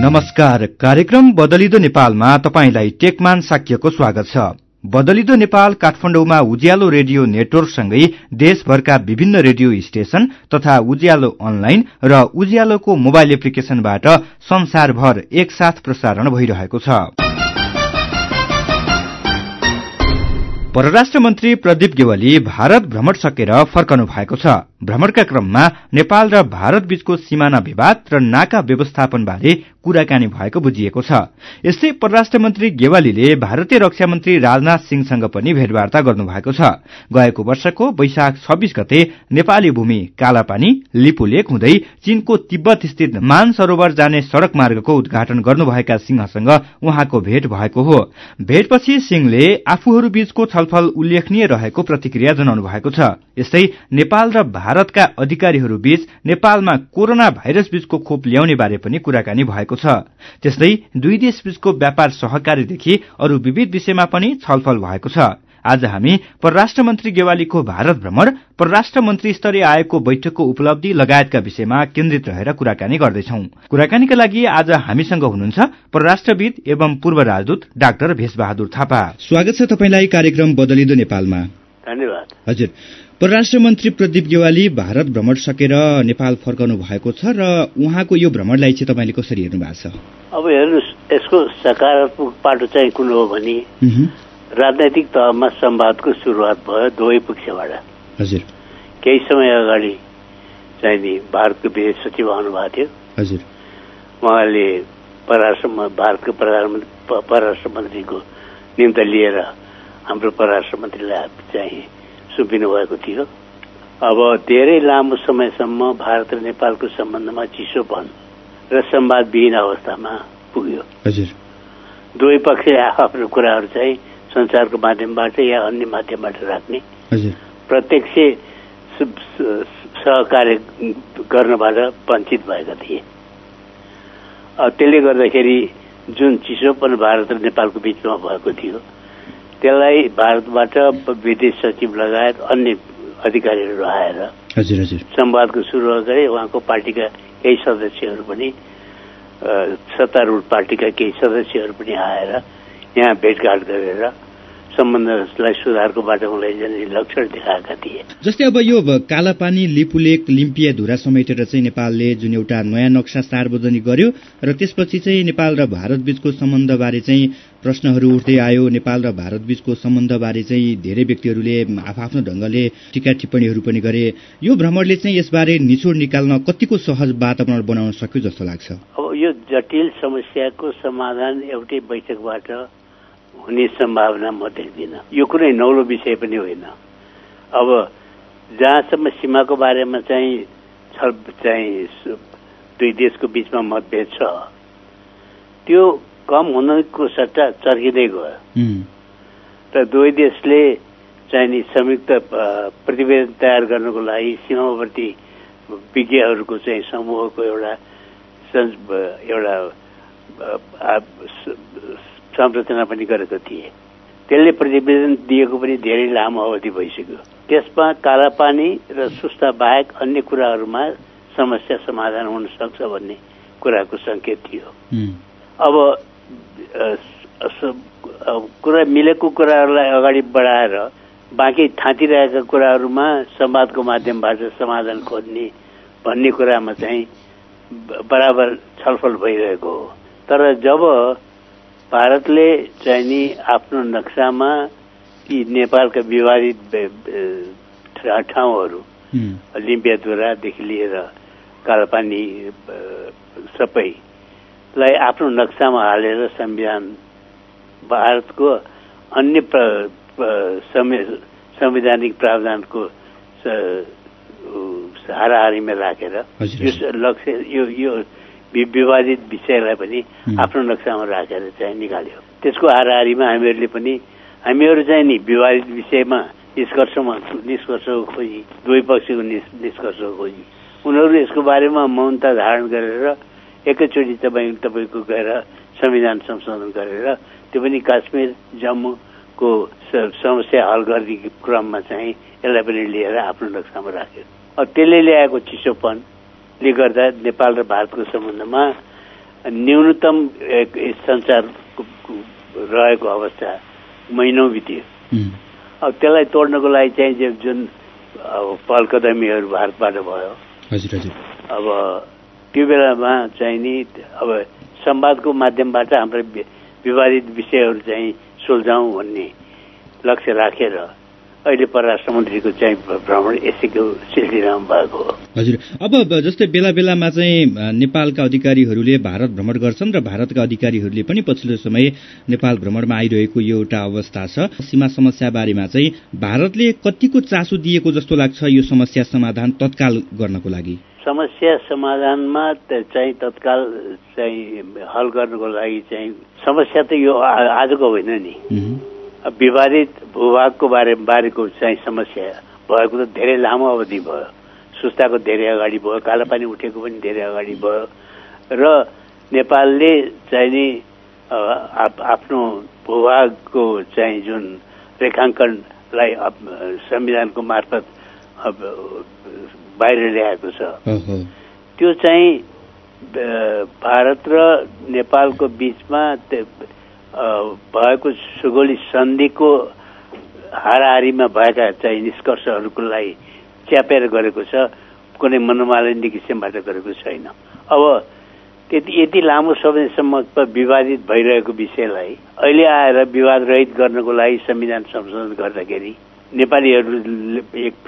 नमस्कार। कार्यक्रम बदलिदो नेपालमा तपाईंलाई टेकमान साक्यको स्वागत छ। बदलिदो नेपाल काठमाडौँमा उज्यालो रेडियो नेटवर्कसँगै देशभरका विभिन्न रेडियो स्टेशन तथा उज्यालो अनलाइन र उज्यालोको मोबाइल एप्लिकेशनबाट संसारभर एकसाथ प्रसारण भइरहेको छ। परराष्ट्र मन्त्री प्रदीप गेवाली भारत भ्रमण सकेर फर्कनु भएको छ। भ्रमणका क्रममा नेपाल र भारत बीचको सिमाना विवाद र नाका व्यवस्थापन बारे कुराकानी भएको बुझिएको छ। यस्तै परराष्ट्र मन्त्री गेवालीले भारतीय रक्षा मन्त्री राजनाथ सिंहसँग पनि भेटवार्ता गर्नुभएको छ। गएको वर्षको वैशाख 26 गते नेपाली भूमि कालापानी लिपुलेक हुँदै चीनको तिब्बत स्थित मानसरोवर जाने सड़क मार्गको उद्घाटन गर्नुभएका सिंहसँग उहाँको भेट भएको हो। भेटपछि सिंहले आफूहरू बीचको छलफल उल्लेखनीय रहेको प्रतिक्रिया जनाउनु भएको छ। यस्तै नेपाल र भारतका अधिकारीहरू बीच नेपालमा कोरोना भाइरस बीचको खोप ल्याउने बारे पनि कुराकानी भएको छ। त्यस्तै दुई देश बीचको व्यापार सहकारीदेखि अरू विविध विषयमा पनि छलफल भएको छ। आज हामी परराष्ट्र मन्त्री गेवालीको भारत भ्रमण, परराष्ट्र मन्त्री स्तरीय आयोगको बैठकको उपलब्धि लगायतका विषयमा केन्द्रित रहेर कुराकानी गर्दैछौं। कुराकानीका लागि आज हामीसँग हुनुहुन्छ परराष्ट्रविद एवं पूर्व राजदूत डाक्टर भेषबहादुर थापा। स्वागत छ तपाईंलाई कार्यक्रम बदलिदो नेपालमा। धन्यवाद। हजुर, परराष्ट्र मन्त्री प्रदीप गेवाली भारत भ्रमण सकेर नेपाल फर्कनु भएको छ र उहाँको यो भ्रमणलाई चाहिँ तपाईले कसरी हेर्नु भएको छ? अब हेर्नुस्, यसको सकारात्मक पाटो चाहिँ कुन हो भने राजनैतिक तहमा संवादको सुरुवात भयो दुवै पक्षबाट। हजुर, केही समय अगाडि चाहिँ नि भारतको विदेश सचिव आउनुभएको थियो। हजुर, उहाँले भारतको परराष्ट्र मन्त्रीको निम्ति लिएर हाम्रो परराष्ट्र मन्त्रीलाई चाहिँ सुम्पिनु भएको थियो। अब धेरै लामो समयसम्म भारत र नेपालको सम्बन्धमा चिसोपन र संवादविहीन अवस्थामा पुग्यो। हजुर, दुवै पक्षले आफ्नो कुराहरू चाहिँ संचारको माध्यमबाट या अन्य माध्यमबाट राख्ने, प्रत्यक्ष सहकार्य गर्नबाट वञ्चित भएका थिए। त्यसले गर्दाखेरि जुन चिसोपन भारत र नेपालको बीचमा भएको थियो त्यसलाई भारतबाट विदेश सचिव लगायत अन्य अधिकारीहरू आएर संवादको सुरुवात गरे। उहाँको पार्टीका केही सदस्यहरू पनि, सत्तारूढ पार्टीका केही सदस्यहरू पनि आएर यहाँ भेटघाट गरेर सम्बन्धलाई सुधारको बाटोमा लैजाने लक्षण देखाएका थिए। जस्तै अब यो कालापानी लिपुलेक लिम्पियाधुरा समेटेर चाहिँ नेपालले जुन एउटा नयाँ नक्सा सार्वजनिक गर्यो र त्यसपछि चाहिँ नेपाल र भारत बीचको सम्बन्धबारे चाहिँ प्रश्नहरू उठ्दै आयो। नेपाल र भारत बीचको सम्बन्धबारे चाहिँ धेरै व्यक्तिहरूले आफ्नो ढंगले टीका टिप्पणीहरू पनि गरे। यो भ्रमणले चाहिँ यसबारे निचोड निकाल्न कतिको सहज वातावरण बनाउन सक्यो जस्तो लाग्छ? अब यो जटिल समस्याको समाधान एउटै बैठकबाट हुने सम्भावना म देख्दिनँ। यो कुनै नौलो विषय पनि होइन। अब जहाँसम्म सीमाको बारेमा चाहिँ दुई देशको बीचमा मतभेद छ त्यो कम हुनको सट्टा चर्किँदै गयो र दुवै देशले चाहिँ नि संयुक्त प्रतिवेदन तयार गर्नको लागि सीमावर्ती विज्ञहरूको चाहिँ समूहको एउटा संरचना पनि गरेको थिए। त्यसले प्रतिवेदन दिएको पनि धेरै लामो अवधि भइसक्यो। त्यसमा कालापानी र सुस्ता बाहेक अन्य कुराहरूमा समस्या समाधान हुन सक्छ भन्ने कुराको संकेत थियो। अब कुरा मिलेको कुराहरूलाई अगाडि बढाएर बाँकी थाँतिरहेका कुराहरूमा संवादको माध्यमबाट समाधान खोज्ने भन्ने कुरामा चाहिँ बराबर छलफल भइरहेको हो। तर जब भारतले चाहिँ नि आफ्नो नक्सामा ती नेपालका विवादित ठाउँहरू लिम्पियाधुरादेखि लिएर कालापानी सबैलाई आफ्नो नक्सामा हालेर संविधान भारतको अन्य संवैधानिक प्रावधानको हाराहारीमा राखेर यो लक्ष्य यो विवादित विषयलाई पनि आफ्नो नक्सामा राखेर चाहिँ निकाल्यो। त्यसको हाराहारीमा हामीहरू चाहिँ नि विवादित विषयमा निष्कर्षको खोजी, दुवै पक्षको निष्कर्षको खोजी, उनीहरू यसको बारेमा मौनता धारण गरेर एकैचोटि तपाईँको गएर संविधान संशोधन गरेर त्यो पनि काश्मीर जम्मूको समस्या हल गर्ने क्रममा चाहिँ यसलाई पनि लिएर आफ्नो नक्सामा राख्यो। अब त्यसले ल्याएको चिसोपनले गर्दा नेपाल र भारतको सम्बन्धमा न्यूनतम सञ्चार रहेको अवस्था महिनौँ बित्यो। अब त्यसलाई तोड्नको लागि चाहिँ जुन पहलकदमीहरू भारतबाट भयो। अब त्यो बेलामा चाहिँ नि अब संवादको माध्यमबाट हाम्रो विवादित विषयहरू चाहिँ सुल्झाउँ भन्ने लक्ष्य राखेर अहिले परराष्ट्र मन्त्रीको चाहिँ भ्रमण यसैको सिलसिलामा भएको हो। हजुर, अब जस्तै बेला बेलामा चाहिँ नेपालका अधिकारीहरूले भारत भ्रमण गर्छन् र भारतका अधिकारीहरूले पनि पछिल्लो समय नेपाल भ्रमणमा आइरहेको यो एउटा अवस्था छ। सीमा समस्या बारेमा चाहिँ भारतले कतिको चासो दिएको जस्तो लाग्छ यो समस्या समाधान तत्काल गर्नको लागि? समस्या समाधानमा चाहिँ तत्काल चाहिँ हल गर्नको लागि चाहिँ समस्या त यो आजको होइन नि। विवादित भूभागको बारेको चाहिँ समस्या भएको त धेरै लामो अवधि भयो। सुस्ताको धेरै अगाडि भयो, कालापानी उठेको पनि धेरै अगाडि भयो र नेपालले चाहिँ नि आफ्नो भूभागको चाहिँ जुन रेखाङ्कनलाई संविधानको मार्फत बाहिर ल्याएको छ त्यो चाहिँ भारत र नेपालको बीचमा भएको सुगौली सन्धिको हाराहारीमा भएका चाहिँ निष्कर्षहरूको लागि च्यापेर गरेको छ, कुनै मनोमालिन्य किसिमबाट गरेको छैन। अब यति लामो समयसम्म विवादित भइरहेको विषयलाई अहिले आएर विवाद रहित गर्नको लागि संविधान संशोधन गर्दाखेरि नेपालीहरूले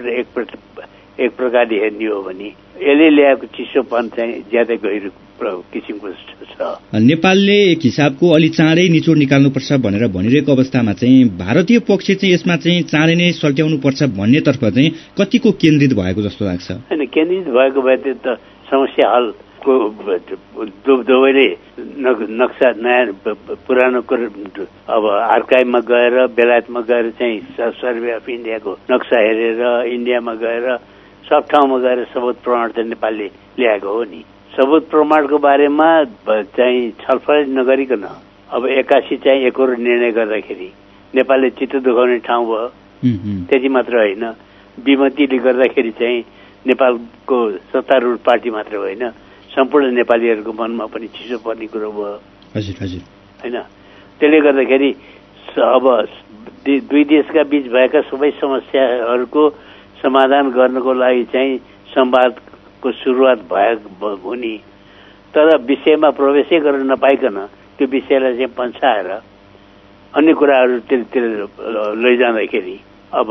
एक प्रकारले हेर्ने हो भने यसले ल्याएको चिसोपन चाहिँ ज्यादै गहिरो किसिमको छ। नेपालले एक हिसाबको अलि चाँडै निचोड निकाल्नुपर्छ भनेर भनिरहेको अवस्थामा चाहिँ भारतीय पक्ष चाहिँ यसमा चाहिँ चाँडै नै सल्ट्याउनुपर्छ भन्नेतर्फ चाहिँ कतिको केन्द्रित भएको जस्तो लाग्छ? होइन, केन्द्रित भएको भए त समस्या हलको दुवैले नक्सा नयाँ पुरानो अब आर्काइभमा गएर बेलायतमा गएर चाहिँ सर्वे अफ इन्डियाको नक्सा हेरेर इन्डियामा गएर सब ठाउँमा गएर सबुत प्रमाण चाहिँ नेपालले ल्याएको हो नि। सबुत प्रमाणको बारेमा चाहिँ छलफल नगरिकन अब 81 चाहिँ एकहोरो निर्णय गर्दाखेरि नेपालले चित्त दुखाउने ठाउँ भयो। त्यति मात्र होइन, विमतिले गर्दाखेरि चाहिँ नेपालको सत्तारूढ पार्टी मात्र होइन सम्पूर्ण नेपालीहरूको मनमा पनि चिसो पर्ने कुरो भयो। होइन, त्यसले गर्दाखेरि अब दुई देशका बीच भएका सबै समस्याहरूको समाधान गर्नको लागि चाहिँ संवादको सुरुवात हुने, तर विषयमा प्रवेशै गर्न नपाइकन त्यो विषयलाई चाहिँ पन्छाएर अन्य कुराहरूतिर लैजाँदाखेरि अब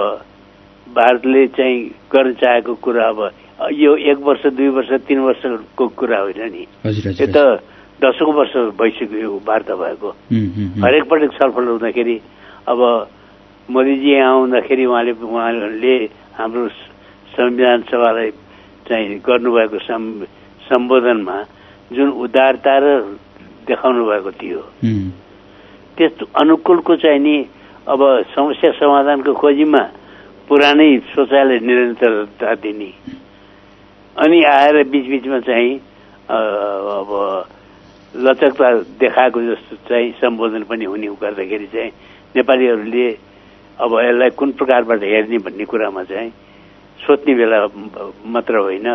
भारतले चाहिँ गर्न चाहेको कुरा अब यो 1 वर्ष 2 वर्ष 3 वर्षको कुरा होइन नि, यो त दशौं वर्ष भइसक्यो यो वार्ता भएको। हरेक पटक छलफल हुँदाखेरि अब मोदीजी आउँदाखेरि उहाँले हाम्रो संविधान सभालाई चाहिँ गर्नुभएको सम्बोधनमा जुन उदारता र देखाउनु भएको थियो त्यस्तो अनुकूलको चाहिँ नि अब समस्या समाधानको खोजीमा पुरानै सोचाइलाई निरन्तरता दिने अनि आएर बीचबीचमा चाहिँ अब लचकता देखाएको जस्तो चाहिँ सम्बोधन पनि हुने गर्दाखेरि चाहिँ नेपालीहरूले अब यसलाई कुन प्रकारबाट हेर्ने भन्ने कुरामा चाहिँ सोध्ने बेला मात्र होइन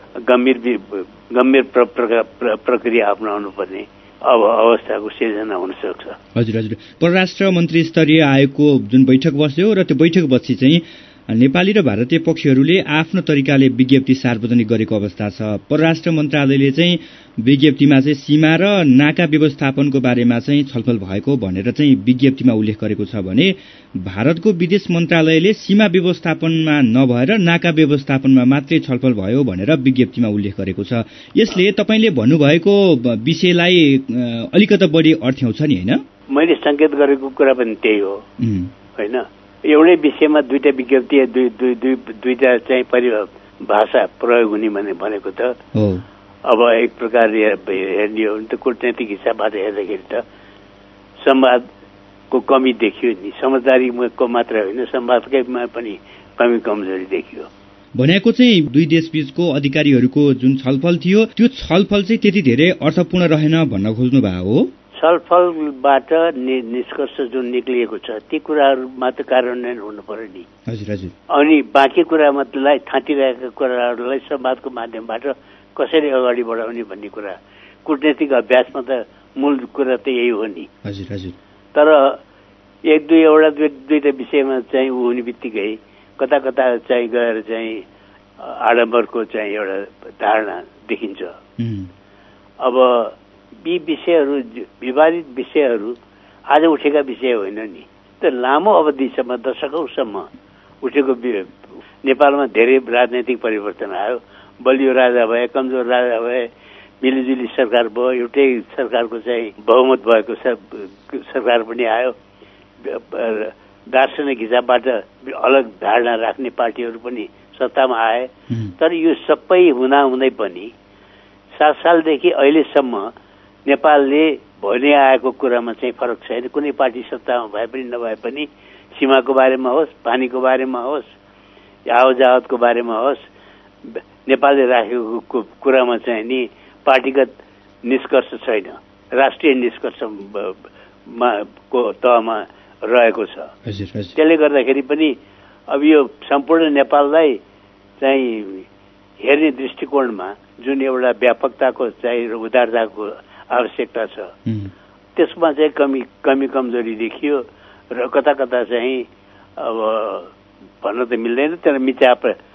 गम्भीर प्रक्रिया अपनाउनु पर्ने अब अवस्थाको सिर्जना हुन सक्छ। हजुर, परराष्ट्र मन्त्री स्तरीय आयोगको जुन बैठक बस्यो र त्यो बैठकपछि चाहिँ नेपाली र भारतीय पक्षहरूले आफ्नो तरिकाले विज्ञप्ति सार्वजनिक गरेको अवस्था छ। परराष्ट्र मन्त्रालयले चाहिँ विज्ञप्तिमा चाहिँ सीमा र नाका व्यवस्थापनको बारेमा चाहिँ छलफल भएको भनेर चाहिँ विज्ञप्तिमा उल्लेख गरेको छ भने भारतको विदेश मन्त्रालयले सीमा व्यवस्थापनमा नभएर नाका व्यवस्थापनमा मात्रै छलफल भयो भनेर विज्ञप्तिमा उल्लेख गरेको छ। यसले तपाईँले भन्नुभएको विषयलाई अलिकति बढी अर्थ्याउँछ नि, होइन? मैले संकेत गरेको कुरा पनि त्यही हो। होइन, एउटै विषयमा दुईटा विज्ञप्ति दुईटा चाहिँ भाषा प्रयोग हुने भनेको त अब एक प्रकारले हेर्ने हो भने त कूटनैतिक हिसाबबाट हेर्दाखेरि त संवादको कमी देखियो नि। समझदारीको मात्र होइन, संवादकैमा पनि कमी कमजोरी देखियो। भनेको चाहिँ दुई देशबीचको अधिकारीहरूको जुन छलफल थियो त्यो छलफल चाहिँ त्यति धेरै अर्थपूर्ण रहेन भन्न खोज्नु भएको हो? छलफलबाट निष्कर्ष जुन निक्लिएको छ ती कुराहरूमा त कार्यान्वयन हुनु पर्यो नि। हजुर। अनि बाँकी कुरालाई थाँटिरहेका कुराहरूलाई संवादको माध्यमबाट कसरी अगाडि बढाउने भन्ने कुरा कूटनीतिक अभ्यासमा त मूल कुरा त यही हो नि। हजुर हजुर। तर एक दुईवटा विषयमा चाहिँ ऊ हुने बित्तिकै कता कता चाहिँ गएर चाहिँ आडम्बरको चाहिँ एउटा धारणा देखिन्छ। अब यी विषयहरू विवादित विषयहरू आज उठेका विषय होइन नि, त लामो अवधिसम्म दशकौँसम्म उठेको। नेपालमा धेरै राजनैतिक परिवर्तन आयो, बलियो राजा भए, कमजोर राजा भए, मिलिजुली सरकार भयो, एउटै सरकारको चाहिँ बहुमत भएको सरकार पनि आयो, दार्शनिक हिसाबबाट अलग धारणा राख्ने पार्टीहरू पनि सत्तामा आए। तर यो सबै हुँदाहुँदै पनि 7 सालदेखि अहिलेसम्म नेपालले भनि आएको कुरामा चाहिँ फरक छैन। कुनै पार्टी सत्तामा भए पनि नभए पनि सीमाको बारेमा होस्, पानीको बारेमा होस्, आवजावतको बारेमा होस्, नेपालले राखेको कुरामा चाहिँ नि पार्टीगत निष्कर्ष छैन, राष्ट्रिय निष्कर्षमा को तहमा रहेको छ। त्यसले गर्दाखेरि पनि अब यो सम्पूर्ण नेपाललाई चाहिँ हेर्ने दृष्टिकोणमा जुन एउटा व्यापकताको चाहिँ उदारताको आवश्यकता छ, त्यसमा चाहिँ कमी कमजोरी देखियो र कता कता चाहिँ अब भन्न त मिल्दैन, तर मिथ्या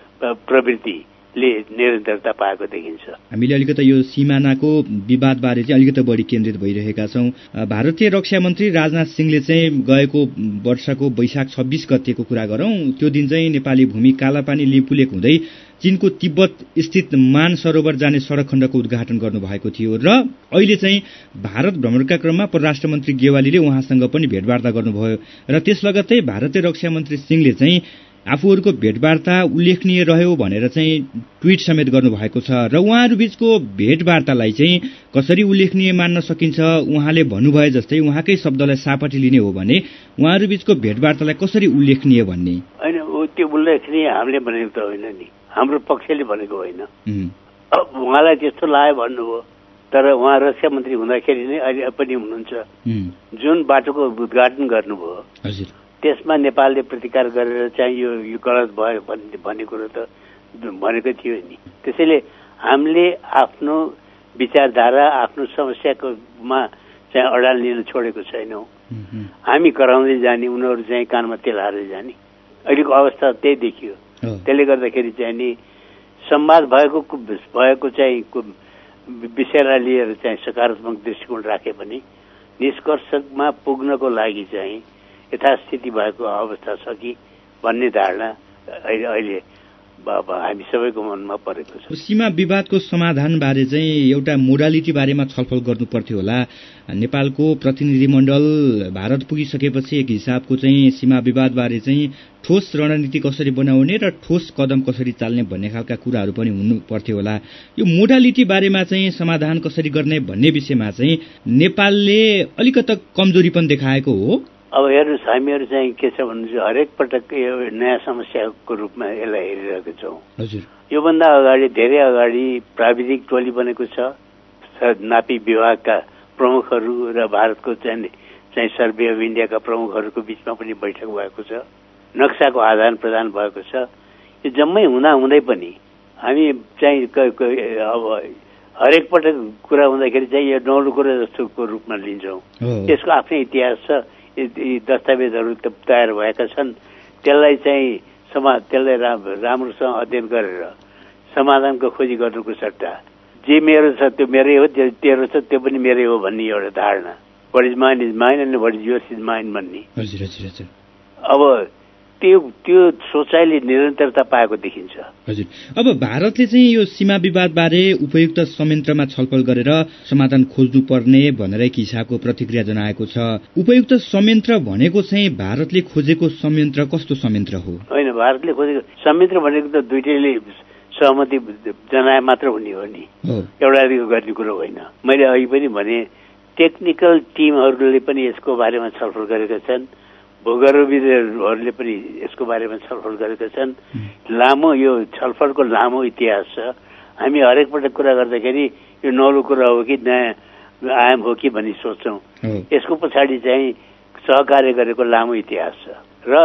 प्रवृत्तिले निरन्तरता पाएको देखिन्छ। हामीले अलिकति यो सिमानाको विवादबारे चाहिँ अलिकति बढी केन्द्रित भइरहेका छौँ। भारतीय रक्षा मन्त्री राजनाथ सिंहले चाहिँ गएको वर्षको वैशाख 26 गतेको कुरा गरौँ, त्यो दिन चाहिँ नेपाली भूमि कालापानी लिपुलेक हुँदै चीनको तिब्बत स्थित मान सरोवर जाने सडक खण्डको उद्घाटन गर्नुभएको थियो र अहिले चाहिँ भारत भ्रमणका क्रममा परराष्ट्र मन्त्री गेवालीले उहाँसँग पनि भेटवार्ता गर्नुभयो र त्यस लगत्तै भारतीय रक्षा मन्त्री सिंहले चाहिँ आफूहरूको भेटवार्ता उल्लेखनीय रह्यो भनेर चाहिँ ट्विट समेत गर्नुभएको छ र उहाँहरू बीचको भेटवार्तालाई चाहिँ कसरी उल्लेखनीय मान्न सकिन्छ? उहाँले भन्नुभए जस्तै उहाँकै शब्दलाई सापटी लिने हो भने उहाँहरू बीचको भेटवार्तालाई कसरी उल्लेखनीय भन्ने? होइन, त्यो उल्लेखनीय हामीले भनेको त होइन नि, हाम्रो पक्षले भनेको होइन। उहाँलाई त्यस्तो लाग्यो भन्नुभयो, तर उहाँ रक्षा मन्त्री हुँदाखेरि नै अहिले पनि हुनुहुन्छ। जुन बाटोको उद्घाटन गर्नुभयो त्यसमा नेपालले प्रतिकार गरेर चाहिँ यो गलत भयो भन्ने कुरो त भनेको थियो नि। त्यसैले हामीले आफ्नो विचारधारा, आफ्नो समस्याकोमा चाहिँ अडान लिन छोडेको छैनौँ। हामी कराउँदै जाने, उनीहरू चाहिँ कानमा तेल हाल्दै जाने, अहिलेको अवस्था त्यही देखियो। त्यसले गर्दाखेरि चाहिँ नि संवाद भएको चाहिँ विषयलाई लिएर चाहिँ सकारात्मक दृष्टिकोण राखे पनि निष्कर्षमा पुग्नको लागि चाहिँ यथास्थिति भएको अवस्था छ कि भन्ने धारणा अहिले हामी सबैको मनमा परेको छ। सीमा विवादको समाधान बारे चाहिँ एउटा मोडालिटी बारेमा छलफल गर्नु पर्थ्यो होला। नेपालको प्रतिनिधिमण्डल भारत पुगिसकेपछि एक हिसाबको चाहिँ सीमा विवाद बारे चाहिँ ठोस रणनीति कसरी बनाउने र ठोस कदम कसरी चाल्ने भन्ने खालका कुराहरू पनि हुनु पर्थ्यो होला। यो मोडालिटी बारेमा चाहिँ समाधान कसरी गर्ने भन्ने विषयमा चाहिँ नेपालले अलिकति कमजोरी पनि देखाएको हो। अब हेर्नुहोस्, हामीहरू चाहिँ के छ भन्नु चाहिँ हरेक पटक यो नयाँ समस्याको रूपमा यसलाई हेरिरहेको छौँ। योभन्दा अगाडि धेरै अगाडि प्राविधिक टोली बनेको छ, नापी विभागका प्रमुखहरू र भारतको चाहिँ सर्वे अफ इन्डियाका प्रमुखहरूको बिचमा पनि बैठक भएको छ, नक्साको आदान प्रदान भएको छ। यो जम्मै हुँदै पनि हामी चाहिँ अब हरेक पटक कुरा हुँदाखेरि चाहिँ यो नौलो कुरा जस्तोको रूपमा लिन्छौँ। त्यसको आफ्नै इतिहास छ, दस्तावेजहरू तयार भएका छन्। त्यसलाई चाहिँ त्यसलाई राम्रोसँग अध्ययन गरेर समाधानको खोजी गर्नुको सट्टा जे मेरो छ त्यो मेरै हो, तेरो छ त्यो पनि मेरै हो भन्ने एउटा धारणा, what is mine is mine and what is yours is mine भन्ने। अब त्यो सोचाइले निरन्तरता पाएको देखिन्छ। हजुर, अब भारतले चाहिँ यो सीमा विवाद बारे उपयुक्त संयन्त्रमा छलफल गरेर समाधान खोज्नु पर्ने भनेर एक हिसाबको प्रतिक्रिया जनाएको छ। उपयुक्त संयन्त्र भनेको चाहिँ भारतले खोजेको संयन्त्र कस्तो संयन्त्र हो? होइन, भारतले खोजेको संयन्त्र भनेको त दुईटैले सहमति जनाए मात्र हुने हो नि, एउटाले गर्ने कुरो होइन। मैले अघि पनि भने टेक्निकल टिमहरूले पनि यसको बारेमा छलफल गरेका छन्, भूगर्भविदहरूले पनि यसको बारेमा छलफल गरेका छन्। लामो यो छलफलको लामो इतिहास छ। हामी हरेक पटक कुरा गर्दाखेरि यो नौलो कुरा हो कि नयाँ आयाम हो कि भन्ने सोच्छौँ। यसको पछाडि चाहिँ सहकार्य गरेको लामो इतिहास छ र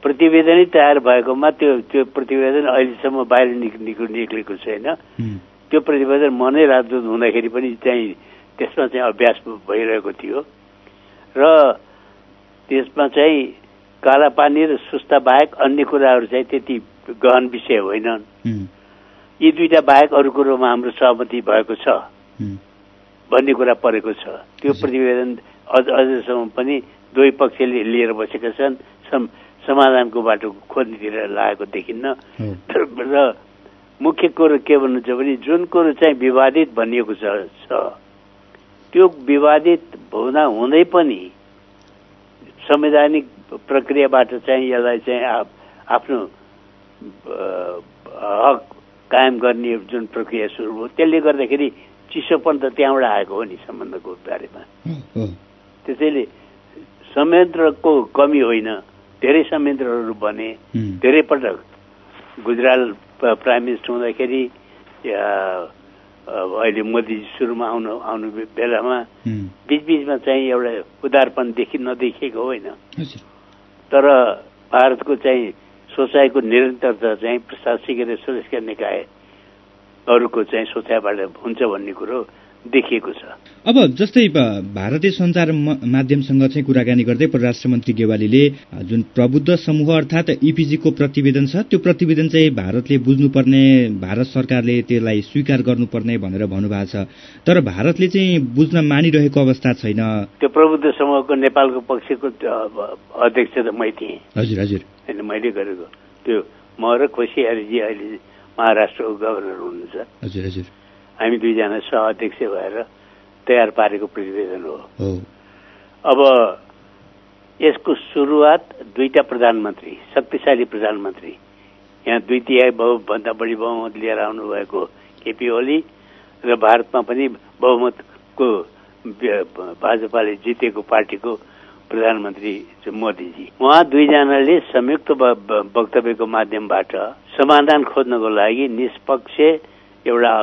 प्रतिवेदनै तयार भएकोमा त्यो प्रतिवेदन अहिलेसम्म बाहिर निक्लेको छैन। त्यो प्रतिवेदन मनै राजदूत हुँदाखेरि पनि चाहिँ त्यसमा चाहिँ अभ्यास भइरहेको थियो र त्यसमा चाहिँ कालापानी र सुस्ता बाहेक अन्य कुराहरू चाहिँ त्यति गहन विषय होइनन्। यी दुईटा बाहेक अरू कुरोमा हाम्रो सहमति भएको छ भन्ने कुरा परेको छ। त्यो प्रतिवेदन अझसम्म पनि दुवै पक्षले लिएर बसेका छन्, समाधानको बाटो खोज्नेतिर लागेको देखिन्न। र मुख्य कुरो के भन्नुहुन्छ भने जुन कुरो चाहिँ विवादित भनिएको छ त्यो विवादित हुँदै पनि संवैधानिक प्रक्रियाबाट चाहिँ यसलाई चाहिँ आफ्नो हक कायम गर्ने जुन प्रक्रिया सुरु भयो त्यसले गर्दाखेरि चिसोपन त त्यहाँबाट आएको हो नि सम्बन्धको बारेमा। त्यसैले संयन्त्रको कमी होइन, धेरै संयन्त्रहरू बने। धेरै पटक गुजराल प्राइम मिनिस्टर हुँदाखेरि अहिले मोदी सुरुमा आउनु बेलामा बीचबीचमा चाहिँ एउटा उदारपन नदेखिएको होइन, तर भारतको चाहिँ सोचाइको निरन्तरता चाहिँ प्रशासनिक र सुरक्षा निकायहरूको चाहिँ सोचाइबाट हुन्छ भन्ने कुरो देखिएको छ। अब जस्तै भारतीय सञ्चार माध्यमसँग चाहिँ कुराकानी गर्दै परराष्ट्र मन्त्री गेवालीले जुन प्रबुद्ध समूह अर्थात् इपिजीको प्रतिवेदन छ त्यो प्रतिवेदन चाहिँ भारतले बुझ्नुपर्ने, भारत सरकारले त्यसलाई स्वीकार गर्नुपर्ने भनेर भन्नुभएको छ। तर भारतले चाहिँ बुझ्न मानिरहेको अवस्था छैन। त्यो प्रबुद्ध समूहको नेपालको पक्षको अध्यक्ष त मै थिएँ। हजुर हजुर होइन, मैले गरेको त्यो म र खोसी हरिजी अहिले महाराष्ट्रको गभर्नर हुनुहुन्छ। हजुर हजुर हामी दुईजना सह अध्यक्ष भएर तयार पारेको प्रतिवेदन हो। अब यसको सुरुवात दुईटा प्रधानमन्त्री, शक्तिशाली प्रधानमन्त्री, यहाँ 2/3 भन्दा बढी बहुमत लिएर आउनु भएको केपी ओली र भारतमा पनि बहुमतको भाजपाले जितेको पार्टीको प्रधानमन्त्री मोदीजी, उहाँ दुईजनाले संयुक्त वक्तव्यको माध्यमबाट समाधान खोज्नको लागि निष्पक्ष एउटा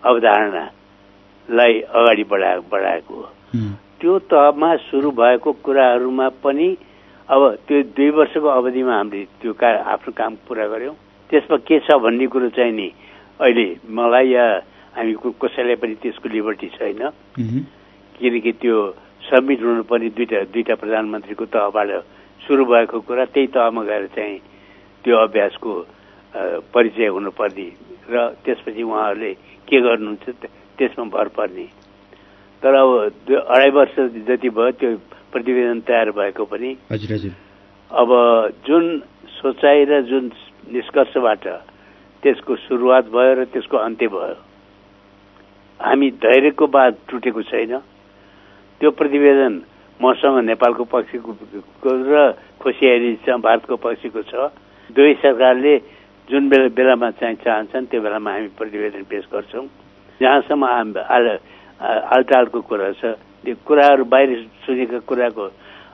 अवधारणालाई अगाडि बढाएको हो। त्यो तहमा सुरु भएको कुराहरूमा पनि अब त्यो 2 वर्षको अवधिमा हामीले त्यो आफ्नो काम पुरा गर्यौं। त्यसमा के छ भन्ने कुरो चाहिँ नि अहिले मलाई या हामी कसैलाई पनि त्यसको लिबर्टी छैन, किनकि त्यो सब्मिट हुनुपर्ने दुईटा प्रधानमन्त्रीको तहबाट सुरु भएको कुरा त्यही तहमा गएर चाहिँ त्यो अभ्यासको परिचय हुनुपर्ने र त्यसपछि उहाँहरूले के गर्नुहुन्छ त्यसमा भर पर्ने। तर अब 2.5 वर्ष जति भयो त्यो प्रतिवेदन तयार भएको पनि। अब जुन सोचाइ र जुन निष्कर्षबाट त्यसको सुरुवात भयो र त्यसको अन्त्य भयो, हामी धैर्यको बात टुटेको छैन। त्यो प्रतिवेदन मसँग नेपालको पक्षको र खोसियारी भारतको पक्षको छ। दुवै सरकारले जुन बेलामा चाहिँ चाहन्छन् त्यो बेलामा हामी प्रतिवेदन पेश गर्छौं। जहाँसम्म आलटालको कुरा छ त्यो कुराहरू बाहिर सुनेका कुराको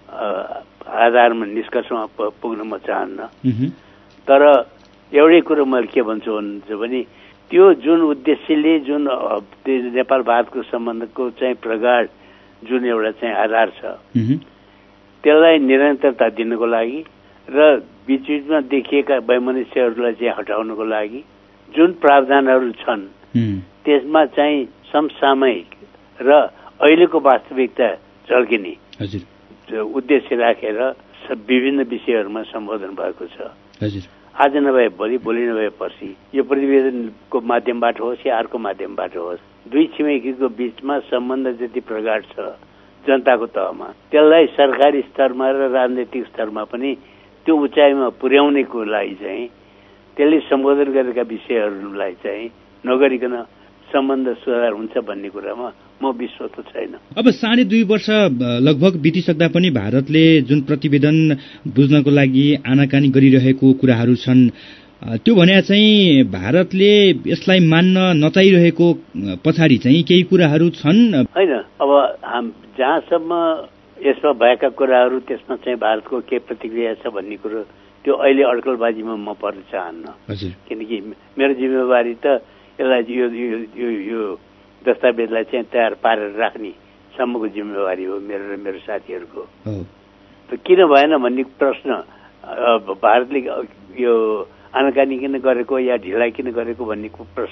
आधारमा निष्कर्षमा पुग्न म चाहन्न। तर एउटै कुरो मैले के भन्छु भने त्यो जुन उद्देश्यले जुन नेपाल भारतको सम्बन्धको चाहिँ प्रगाढ जुन एउटा चाहिँ आधार छ त्यसलाई निरन्तरता दिनको लागि र बीचबीचमा देखिएका वैमनस्यहरूलाई चाहिँ हटाउनको लागि जुन प्रावधानहरू छन् त्यसमा चाहिँ समसामयिक र अहिलेको वास्तविकता झल्किने उद्देश्य राखेर विभिन्न विषयहरूमा सम्बोधन भएको छ। आज नभए भोलि, भोलि नभए पर्सि यो प्रतिवेदनको माध्यमबाट होस् या अर्को माध्यमबाट होस्, दुई छिमेकीको बीचमा सम्बन्ध जति प्रगाढ छ जनताको तहमा त्यसलाई सरकारी स्तरमा र राजनैतिक स्तरमा पनि त्यो उचाइमा पुर्याउनेको लागि चाहिँ त्यसले सम्बोधन गरेका विषयहरूलाई चाहिँ नगरिकन सम्बन्ध सुधार हुन्छ भन्ने कुरामा म विश्वास छैन। अब 2.5 वर्ष लगभग बितिसक्दा पनि भारतले जुन प्रतिवेदन बुझ्नको लागि आनाकानी गरिरहेको कुराहरू छन् त्यो भने चाहिँ भारतले यसलाई मान्न नचाहिरहेको पछाडि चाहिँ केही कुराहरू छन् हैन। अब जहाँसम्म यसमा भएका कुराहरू त्यसमा चाहिँ भारतको के प्रतिक्रिया छ भन्ने कुरो त्यो अहिले अड्कलबाजीमा म पर्न चाहन्न, किनकि मेरो जिम्मेवारी त यसलाई यो दस्तावेजलाई चाहिँ तयार पारेर राख्ने सम्मको जिम्मेवारी हो मेरो र मेरो साथीहरूको। त किन भएन भन्ने प्रश्न भारतले यो आनाकानी किन गरेको या ढिलाइ किन गरेको भन्ने प्रश्न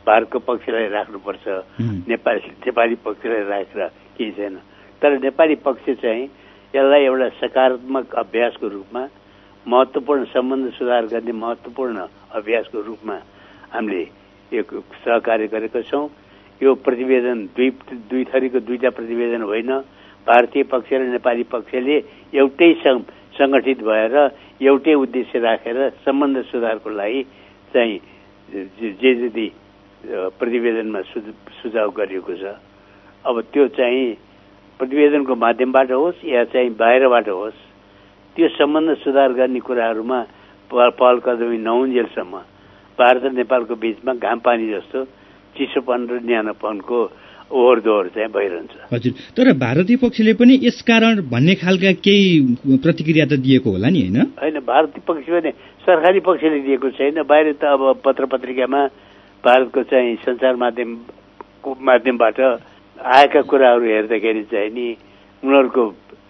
भारतको पक्षलाई राख्नुपर्छ, नेपाली पक्षलाई राखेर केही छैन। तर नेपाली पक्ष चाहिँ यसलाई एउटा सकारात्मक अभ्यासको रूपमा, महत्त्वपूर्ण सम्बन्ध सुधार गर्ने महत्त्वपूर्ण अभ्यासको रूपमा हामीले यो सहकार्य गरेका छौँ। यो प्रतिवेदन दुई थरीको दुईटा प्रतिवेदन होइन, भारतीय पक्ष र नेपाली पक्षले एउटै सङ्गठित भएर एउटै उद्देश्य राखेर सम्बन्ध सुधारको लागि चाहिँ जे जति प्रतिवेदनमा सुझाव गरिएको छ, अब त्यो चाहिँ प्रतिवेदनको माध्यमबाट होस् या चाहिँ बाहिरबाट होस्, त्यो सम्बन्ध सुधार गर्ने कुराहरूमा पहल कदमी नहुन्जेलसम्म भारत र नेपालको बीचमा घाम पानी जस्तो चिसोपन र न्यानोपनको ओहोर दोहोर चाहिँ भइरहन्छ। हजुर, तर भारतीय पक्षले पनि यसकारण भन्ने खालका केही प्रतिक्रिया त दिएको होला नि, होइन? भारतीय पक्ष पनि सरकारी पक्षले दिएको छैन। बाहिर त अब पत्र पत्रिकामा भारतको चाहिँ सञ्चार माध्यमबाट आएका कुराहरू हेर्दाखेरि चाहिँ नि उनीहरूको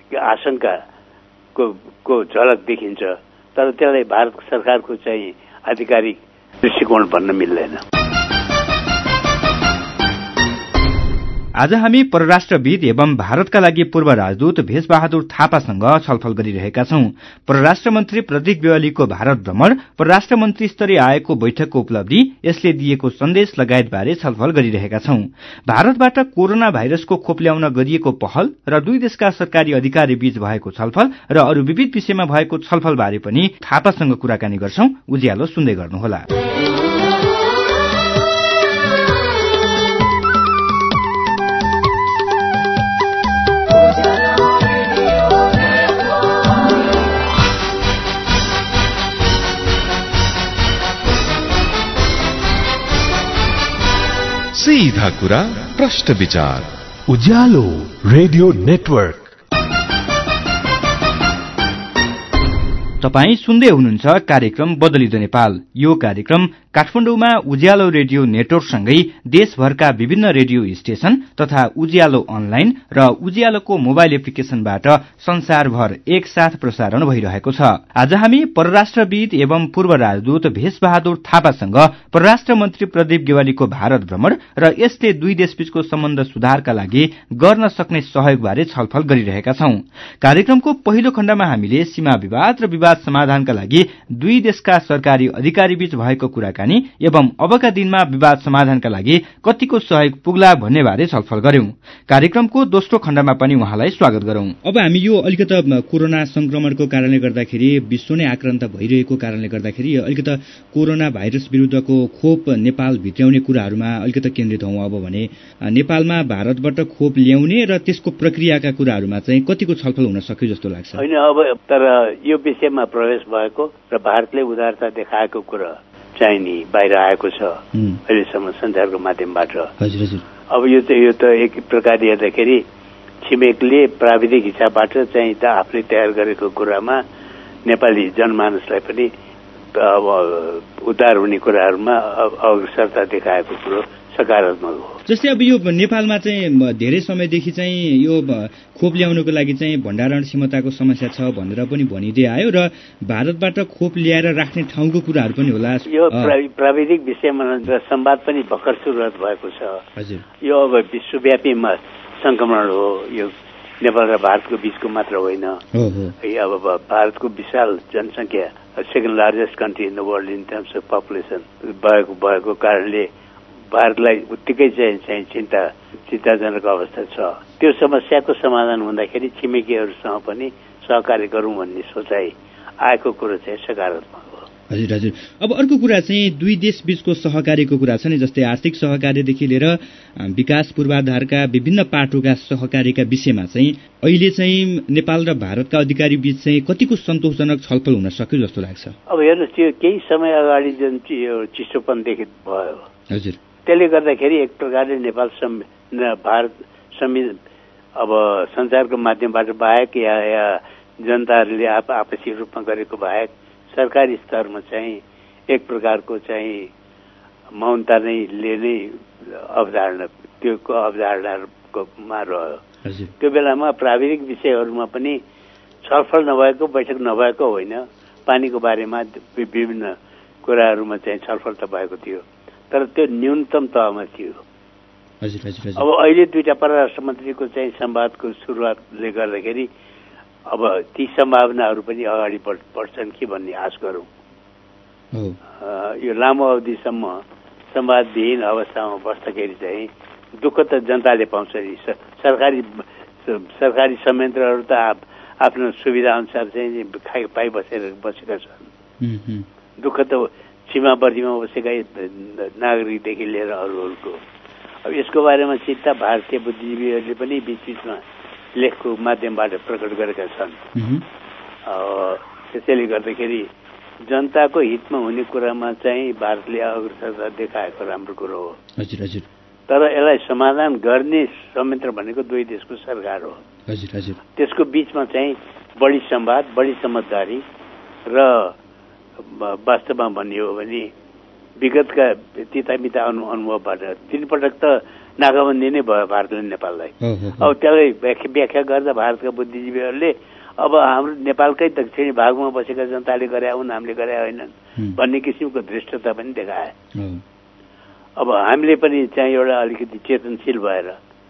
आशंकाको झलक देखिन्छ, तर त्यसलाई भारत सरकारको चाहिँ आधिकारिक दृष्टिकोण भन्न मिल्दैन। आज हामी परराष्ट्रविद एवं भारतका लागि पूर्व राजदूत भेषबहादुर थापासँग छलफल गरिरहेका छौं। परराष्ट्र मन्त्री प्रदीप ग्यावालीको भारत भ्रमण, परराष्ट्र मन्त्री स्तरीय आयोगको बैठकको उपलब्धि, यसले दिएको सन्देश लगायतबारे छलफल गरिरहेका छौं। भारतबाट कोरोना भाइरसको खोप ल्याउन गरिएको पहल र दुई देशका सरकारी अधिकारी बीच भएको छलफल र अरू विविध विषयमा भएको छलफलबारे पनि थापासँग कुराकानी गर्छौं। उज्यालो सुन्दै गर्नुहोला। सीधा कुरा, प्रश्न विचार, उज्यालो रेडियो नेटवर्क। तपाई सुन्दै हुनुहुन्छ कार्यक्रम बदलिदो नेपाल। यो कार्यक्रम काठमाडौँमा उज्यालो रेडियो नेटवर्कसँगै देशभरका विभिन्न रेडियो स्टेशन तथा उज्यालो अनलाइन र उज्यालोको मोबाइल एप्लिकेशनबाट संसारभर एकसाथ प्रसारण भइरहेको छ। आज हामी परराष्ट्रविद एवं पूर्व राजदूत भेषबहादुर थापासँग परराष्ट्र मन्त्री प्रदीप ग्यावालीको भारत भ्रमण र यसले दुई देशबीचको सम्बन्ध सुधारका लागि गर्न सक्ने सहयोगबारे छलफल गरिरहेका छौं। कार्यक्रमको पहिलो खण्डमा हामीले सीमा विवाद र विवाद समाधानका लागि दुई देशका सरकारी अधिकारी बीच भएको कुराकानी एवं अबका दिनमा विवाद समाधानका लागि कतिको सहयोग पुग्ला भन्ने बारे छलफल गर्यौं। कार्यक्रमको दोस्रो खण्डमा पनि उहाँलाई स्वागत गरौं। अब हामी यो अलिकता कोरोना संक्रमणको कारणले गर्दाखेरि विश्व नै आक्रान्त भइरहेको कारणले गर्दाखेरि अलिकता कोरोना भाइरस विरुद्धको खोप नेपाल भित्राउने कुराहरूमा अलिकता केन्द्रित हौं। अब भने नेपालमा भारतबाट खोप ल्याउने र त्यसको प्रक्रियाका कुराहरूमा चाहिँ कतिको छलफल हुन सक्यो जस्तो लाग्छ? होइन, अब तर यो विषयमा प्रवेश भएको र भारतले उदारता देखाएको कुरा चाहिँ नि बाहिर आएको छ अहिलेसम्म सञ्चारको माध्यमबाट। अब यो त एक प्रकारले हेर्दाखेरि छिमेकले प्राविधिक हिसाबबाट चाहिँ त आफूले तयार गरेको कुरामा नेपाली जनमानसलाई पनि अब उद्धार हुने कुराहरूमा अग्रसरता देखाएको कुरो सकारात्मक हो। जस्तै अब यो नेपालमा चाहिँ धेरै समयदेखि चाहिँ यो खोप ल्याउनको लागि चाहिँ भण्डारण क्षमताको समस्या छ भनेर पनि भनिँदै आयो र भारतबाट खोप ल्याएर राख्ने ठाउँको कुराहरू पनि होला। यो प्राविधिक विषयमा संवाद पनि भर्खर सुरुवात भएको छ। हजुर, यो अब विश्वव्यापी संक्रमण हो। यो नेपाल र भारतको बीचको मात्र होइन। अब भारतको विशाल जनसङ्ख्या, second largest country in the world in terms of population भएको कारणले भारतलाई उत्तिकै चाहिँ चिन्ताजनक अवस्था छ। त्यो समस्याको समाधान हुँदाखेरि छिमेकीहरूसँग पनि सहकार्य गरौँ भन्ने सोचाइ आएको कुरो चाहिँ सकारात्मक हो। हजुर हजुर। अब अर्को कुरा चाहिँ दुई देश बीचको सहकार्यको कुरा छ नि, जस्तै आर्थिक सहकार्यदेखि लिएर विकास पूर्वाधारका विभिन्न पाटोका सहकार्यका विषयमा चाहिँ अहिले चाहिँ नेपाल र भारतका अधिकारी बीच चाहिँ कतिको सन्तोषजनक छलफल हुन सक्यो जस्तो लाग्छ? अब हेर्नुहोस्, त्यो केही समय अगाडि जुन चिसोपन देखित भयो, हजुर, त्यसले गर्दाखेरि एक प्रकारले नेपाल भारत अब सञ्चारको माध्यमबाट बाहेक या जनताहरूले आपसी रूपमा गरेको बाहेक सरकारी स्तरमा चाहिँ एक प्रकारको चाहिँ मौनता नै अवधारणामा रह्यो। त्यो बेलामा प्राविधिक विषयहरूमा पनि छलफल नभएको, बैठक नभएको होइन, पानीको बारेमा विभिन्न कुराहरूमा चाहिँ छलफल त भएको थियो, तर त्यो न्यूनतम तहमा थियो। अब अहिले दुईटा परराष्ट्र मन्त्रीको चाहिँ संवादको सुरुवातले गर्दाखेरि अब ती सम्भावनाहरू पनि अगाडि बढ्छन् कि भन्ने आश गरौँ। यो लामो अवधिसम्म संवादविहीन अवस्थामा बस्दाखेरि चाहिँ दुःख त जनताले पाउँछ नि। सरकारी संयन्त्रहरू त आफ्नो सुविधा अनुसार चाहिँ बसेका छन्। दुःख त सीमावर्तीमा बसेका नागरिकदेखि लिएर अरूहरूको। अब यसको बारेमा चिन्ता भारतीय बुद्धिजीवीहरूले पनि बीचबीचमा लेखको माध्यमबाट प्रकट गरेका छन्। त्यसैले गर्दाखेरि जनताको हितमा हुने कुरामा चाहिँ भारतले अग्रसरता देखाएको राम्रो कुरो हो। तर यसलाई समाधान गर्ने संयन्त्र भनेको दुई देशको सरकार हो। त्यसको बीचमा चाहिँ बढी संवाद, बढी समझदारी र वास्तवमा भन्ने हो भने विगतका तितामिता अनुभवबाट 3 पटक त नाकाबन्दी नै भयो भारतले नेपाललाई। अब त्यसलाई व्याख्या गर्दा भारतका बुद्धिजीवीहरूले अब हाम्रो नेपालकै दक्षिणी भागमा बसेका जनताले गरे हुन्, हामीले गरे होइनन् भन्ने किसिमको धृष्टता पनि देखाए। अब हामीले पनि चाहिँ एउटा अलिकति चेतनशील भएर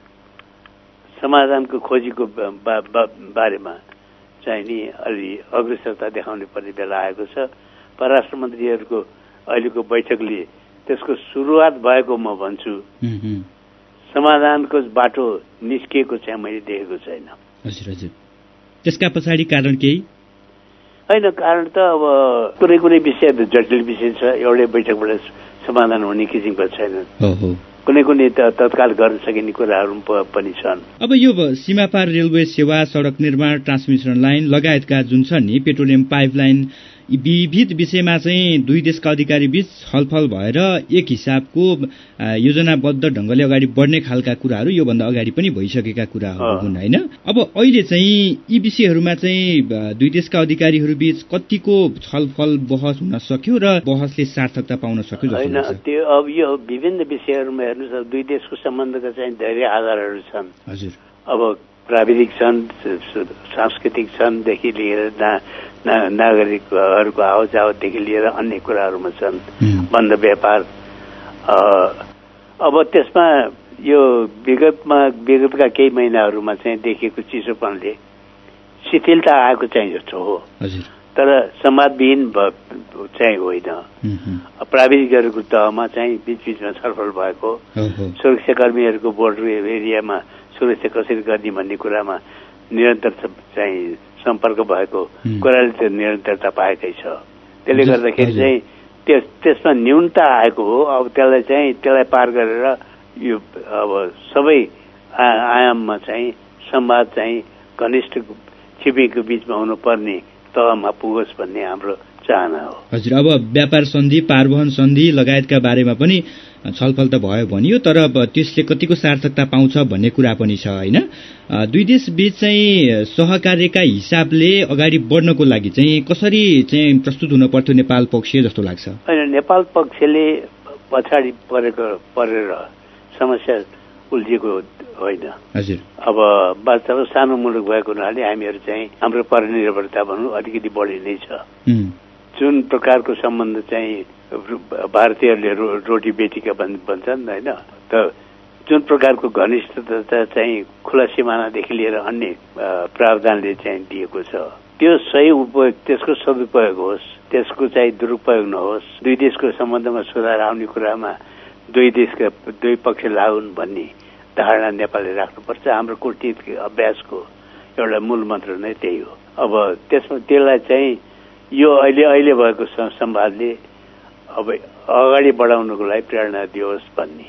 समाधानको खोजीको बारेमा चाहिँ नि अलि अग्रसरता देखाउनु पर्ने बेला आएको छ। परराष्ट्र मन्त्रीहरूको अहिलेको बैठकले त्यसको सुरुवात भएको म भन्छु। समाधानको बाटो निस्किएको चाहिँ मैले देखेको छैन। त्यसका पछाडि कारण केही होइन। कारण त अब कुनै विषय जटिल विषय छ, एउटै बैठकबाट समाधान हुने किसिमको छैन। कुनै तत्काल गर्न सकिने कुराहरू पनि छन्। अब यो सीमापार रेलवे सेवा, सडक निर्माण, ट्रान्समिसन लाइन लगायतका जुन छ नि पेट्रोलियम पाइपलाइन, विविध विषयमा चाहिँ दुई देशका अधिकारी बीच छलफल भएर एक हिसाबको योजनाबद्ध ढंगले अगाडि बढ्ने खालका कुराहरू योभन्दा अगाडि पनि भइसकेका कुराहरू हुन् हैन। अब अहिले चाहिँ यी विषयहरूमा चाहिँ दुई देशका अधिकारीहरू बीच कतिको छलफल बहस हुन सक्यो र बहसले सार्थकता पाउन सक्यो जस्तो लाग्छ? त्यो अब यो विभिन्न विषयहरूमा हेर्नुस्, दुई देशको सम्बन्धका चाहिँ धेरै आधारहरू छन्। हजुर, अब प्राविधिक छन्, सांस्कृतिक छन् देखि लिएर नागरिकहरूको आवजावतदेखि लिएर अन्य कुराहरूमा छन्, बन्द व्यापार। अब त्यसमा यो विगतका केही महिनाहरूमा चाहिँ देखिएको चिसोपनले शिथिलता आएको चाहिँ जस्तो हो। तर संवादविहीन चाहिँ होइन। प्राविधिकहरूको तहमा चाहिँ बीचबीचमा छलफल भएको, सुरक्षाकर्मीहरूको बोर्डर एरियामा सुरक्षा कसरी गर्ने भन्ने कुरामा निरन्तर चाहिँ सम्पर्क भएको कुराले त्यो निरन्तरता पाएकै छ। त्यसले गर्दाखेरि चाहिँ त्यसमा न्यूनता आएको हो। अब त्यसलाई पार गरेर यो अब सबै आयाममा चाहिँ संवाद चाहिँ घनिष्ठ छिमेकीको बीचमा हुनुपर्ने तहमा पुगोस् भन्ने हाम्रो चाहना हो। हजुर, अब व्यापार सन्धि, पारवहन सन्धि लगायतका बारेमा पनि छलफल त भयो भनियो, तर अब त्यसले कतिको सार्थकता पाउँछ भन्ने कुरा पनि छ हैन। दुई देश बीच चाहिँ सहकार्यका हिसाबले अगाडि बढ्नको लागि चाहिँ कसरी चाहिँ प्रस्तुत हुन पर्थ्यो नेपाल पक्ष जस्तो लाग्छ? हैन, नेपाल पक्षले पछाडि परेर समस्या उल्झिएको होइन। हजुर, अब वास्तवमा सानो मुलुक भएको हुनाले हामीहरू चाहिँ हाम्रो परनिर्भरता भनौँ अलिकति बढी नै छ। जुन प्रकारको सम्बन्ध चाहिँ भारतीयहरूले रोटी बेटीका भन्छन् होइन, त जुन प्रकारको घनिष्ठता चाहिँ खुला सिमानादेखि लिएर अन्य प्रावधानले चाहिँ दिएको छ, त्यो सही उपयोग, त्यसको सदुपयोग होस्, त्यसको चाहिँ दुरुपयोग नहोस्। दुई देशको सम्बन्धमा सुधार आउने कुरामा दुई पक्ष लागुन् भन्ने धारणा नेपालले राख्नुपर्छ। हाम्रो कूटनीतिक अभ्यासको एउटा मूल मन्त्र नै त्यही हो। अब त्यसलाई चाहिँ यो अहिले भएको संवादले अब अगाडि बढाउनको लागि प्रेरणा दियोस् भन्ने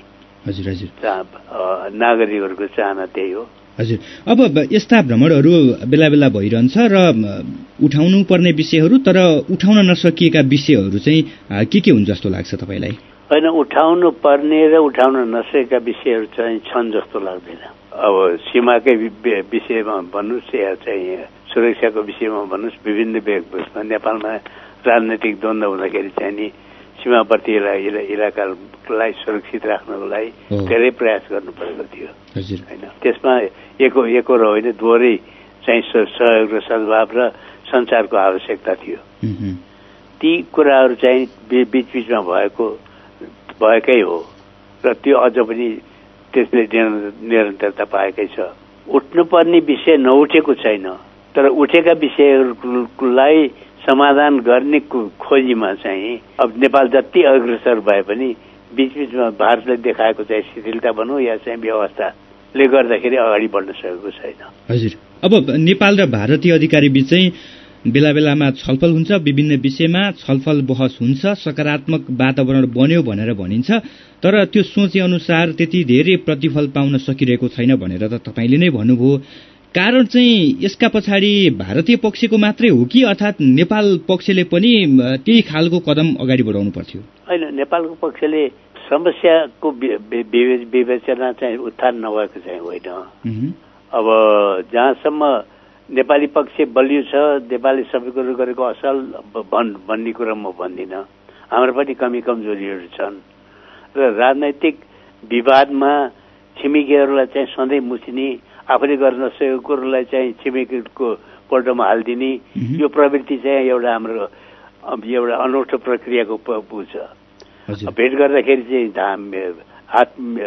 नागरिकहरूको चाहना त्यही हो। हजुर, अब यस्ता भ्रमणहरू बेला बेला भइरहन्छ र उठाउनु पर्ने विषयहरू तर उठाउन नसकिएका विषयहरू चाहिँ के हुन् जस्तो लाग्छ तपाईँलाई? होइन, उठाउनु पर्ने र उठाउन नसकेका विषयहरू चाहिँ छन् जस्तो लाग्दैन। अब सीमाकै विषयमा भन्नुहोस् या चाहिँ सुरक्षाको विषयमा भन्नुहोस्, विभिन्न नेपालमा राजनैतिक द्वन्द्व हुँदाखेरि चाहिँ नि सीमावर्ती इलाकालाई सुरक्षित राख्नको लागि धेरै प्रयास गर्नु परेको थियो होइन। त्यसमा एकोर होइन, दोहोरै चाहिँ सहयोग र सद्भाव र सञ्चारको आवश्यकता थियो। ती कुराहरू चाहिँ बीचबीचमा भएको भएकै हो र त्यो अझ पनि त्यसले निरन्तरता पाएकै छ। उठ्नुपर्ने विषय नउठेको छैन, तर उठेका विषयहरूलाई समाधान गर्ने खोजीमा चाहिँ अब नेपाल जति अग्रसर भए पनि बीचबीचमा भारतले देखाएको चाहिँ शिथिलता भनौँ या चाहिँ व्यवस्थाले गर्दाखेरि अगाडि बढ्न सकेको छैन। हजुर, अब नेपाल र भारतीय अधिकारी बीच चाहिँ बेला बेलामा छलफल हुन्छ, विभिन्न विषयमा छलफल बहस हुन्छ, सकारात्मक वातावरण बन्यो भनेर भनिन्छ, तर त्यो सोचे अनुसार त्यति धेरै प्रतिफल पाउन सकिरहेको छैन भनेर त तपाईँले नै भन्नुभयो। कारण चाहिँ यसका पछाडि भारतीय पक्षको मात्रै हो कि अर्थात् नेपाल पक्षले पनि त्यही खालको कदम अगाडि बढाउनु पर्थ्यो? होइन, नेपालको पक्षले समस्याको विवेचना चाहिँ उत्थान नभएको चाहिँ होइन। अब जहाँसम्म नेपाली पक्ष बलियो छ, नेपालले सबै कुरो गरेको असल भन्ने कुरा म भन्दिनँ। हाम्रो पनि कमी कमजोरीहरू छन् र राजनैतिक विवादमा छिमेकीहरूलाई चाहिँ सधैँ मुछिने, आफूले गर्न नसकेको कुरोलाई चाहिँ छिमेकीको पल्टोमा हालिदिने यो प्रवृत्ति चाहिँ एउटा हाम्रो एउटा अनौठो प्रक्रियाको छ। भेट गर्दाखेरि चाहिँ हात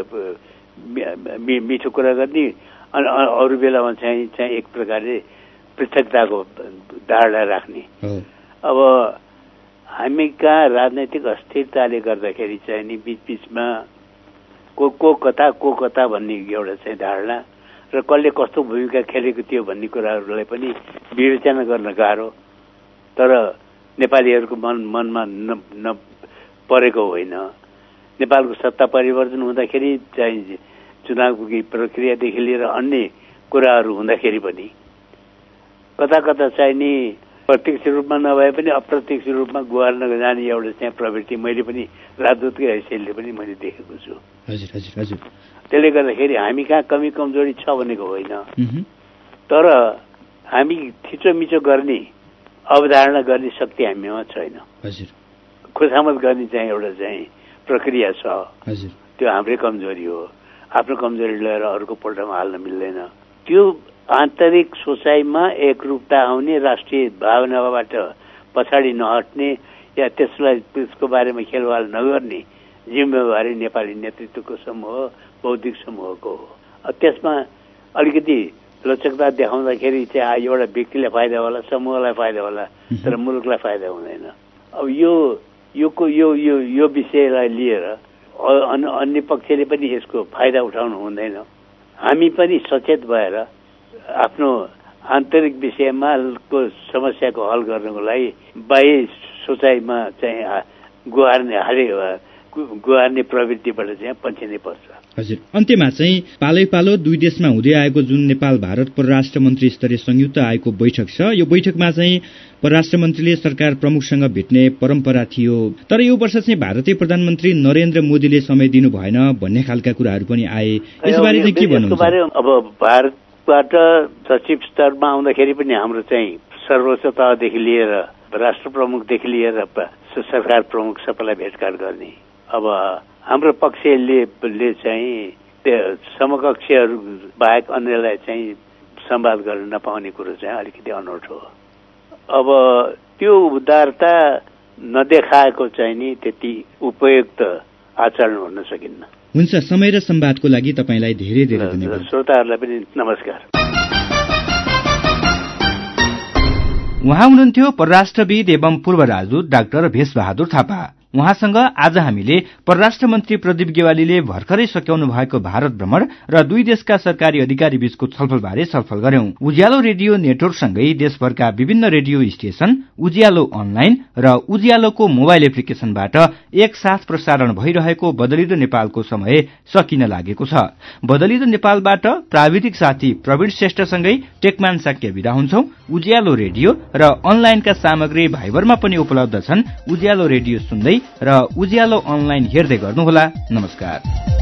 मिठो कुरा गर्ने, अरू बेलामा चाहिँ एक प्रकारले पृथकताको धारणा राख्ने। अब हामी कहाँ राजनैतिक अस्थिरताले गर्दाखेरि चाहिँ नि बीचबीचमा को कता भन्ने एउटा चाहिँ धारणा र कसले कस्तो भूमिका खेलेको थियो भन्ने कुराहरूलाई पनि विवेचना गर्न गाह्रो, तर नेपालीहरूको मनमा परेको होइन। नेपालको सत्ता परिवर्तन हुँदाखेरि चाहिँ चुनावको प्रक्रियादेखि लिएर अन्य कुराहरू हुँदाखेरि पनि कता कता चाहिँ नि प्रत्यक्ष रूपमा नभए पनि अप्रत्यक्ष रूपमा गुहार्न जाने एउटा चाहिँ प्रवृत्ति मैले पनि राजदूतकै हैसियतले पनि मैले देखेको छु। त्यसले गर्दाखेरि हामी कहाँ कमी कमजोरी छ भनेको होइन, तर हामी थिचोमिचो गर्ने अवधारणा गर्ने शक्ति हामीमा छैन। खुशामद गर्ने चाहिँ एउटा चाहिँ प्रक्रिया छ, त्यो हाम्रै कमजोरी हो। आफ्नो कमजोरी लिएर अरूको पल्टामा हाल्न मिल्दैन। त्यो आन्तरिक सोचाइमा एकरूपता आउने, राष्ट्रिय भावनाबाट पछाडि नहट्ने या त्यसको बारेमा खेलवाल नगर्ने जिम्मेवारी नेपाली नेतृत्वको समूह, बौद्धिक समूहको हो। त्यसमा अलिकति लचकता देखाउँदाखेरि चाहिँ एउटा व्यक्तिलाई फाइदा होला, समूहलाई फाइदा होला, तर मुलुकलाई फाइदा हुँदैन। अब यो विषयलाई लिएर अन्य पक्षले पनि यसको फाइदा उठाउनु हुँदैन। हामी पनि सचेत भएर आफ्नो आन्तरिक विषयमा समस्याको हल गर्नको लागि बाह्य सोचाइमा चाहिँ गुहार्ने प्रवृत्तिबाट चाहिँ पन्छिनै पर्छ। हजुर, अन्त्यमा चाहिँ पालै पालो दुई देशमा हुँदै आएको जुन नेपाल भारत परराष्ट्र मन्त्री स्तरीय संयुक्त आयोगको बैठक छ, यो बैठकमा चाहिँ परराष्ट्र मन्त्रीले सरकार प्रमुखसँग भेट्ने परम्परा थियो, तर यो वर्ष चाहिँ भारतीय प्रधानमन्त्री नरेन्द्र मोदीले समय दिनु भएन भन्ने खालका कुराहरू पनि आए। यसबारे चाहिँ के भन्नुहुन्छ? अब भारतबाट सचिव स्तरमा आउँदाखेरि पनि हाम्रो चाहिँ सर्वोच्च तहदेखि लिएर राष्ट्र प्रमुखदेखि लिएर सरकार प्रमुख सबैलाई भेटघाट गर्ने। अब हाम्रो पक्षले चाहिँ समकक्षहरू बाहेक अन्यलाई चाहिँ संवाद गर्न नपाउने कुरो चाहिँ अलिकति अनौठो हो। अब त्यो उदारता नदेखाएको चाहिँ नि त्यति उपयुक्त आचरण हुन सकिन्न। हुन्छ, समय र संवादको लागि तपाईँलाई धेरै धेरै धन्यवाद। श्रोताहरूलाई पनि नमस्कार। उहाँ हुनुहुन्थ्यो परराष्ट्रविद एवं पूर्व राजदूत डाक्टर भेषबहादुर थापा। उहाँसँग आज हामीले परराष्ट्र मन्त्री प्रदीप गेवालीले भर्खरै सच्याउनु भएको भारत भ्रमण र दुई देशका सरकारी अधिकारी बीचको छलफलबारे छलफल गर्यौं। उज्यालो रेडियो नेटवर्कसँगै देशभरका विभिन्न रेडियो स्टेशन, उज्यालो अनलाइन र उज्यालोको मोबाइल एप्लिकेशनबाट एकसाथ प्रसारण भइरहेको बदलिदो नेपालको समय सकिन लागेको छ। बदलिदो नेपालबाट प्राविधिक साथी प्रवीण श्रेष्ठसँगै टेकमान साक्य बिदा हुन्छौं। उज्यालो रेडियो र अनलाइनका सामग्री भाइबरमा पनि उपलब्ध छन्। उज्यालो रेडियो सुन्दै र उज्यालो अनलाइन हेर्दै गर्नुहोला। नमस्कार।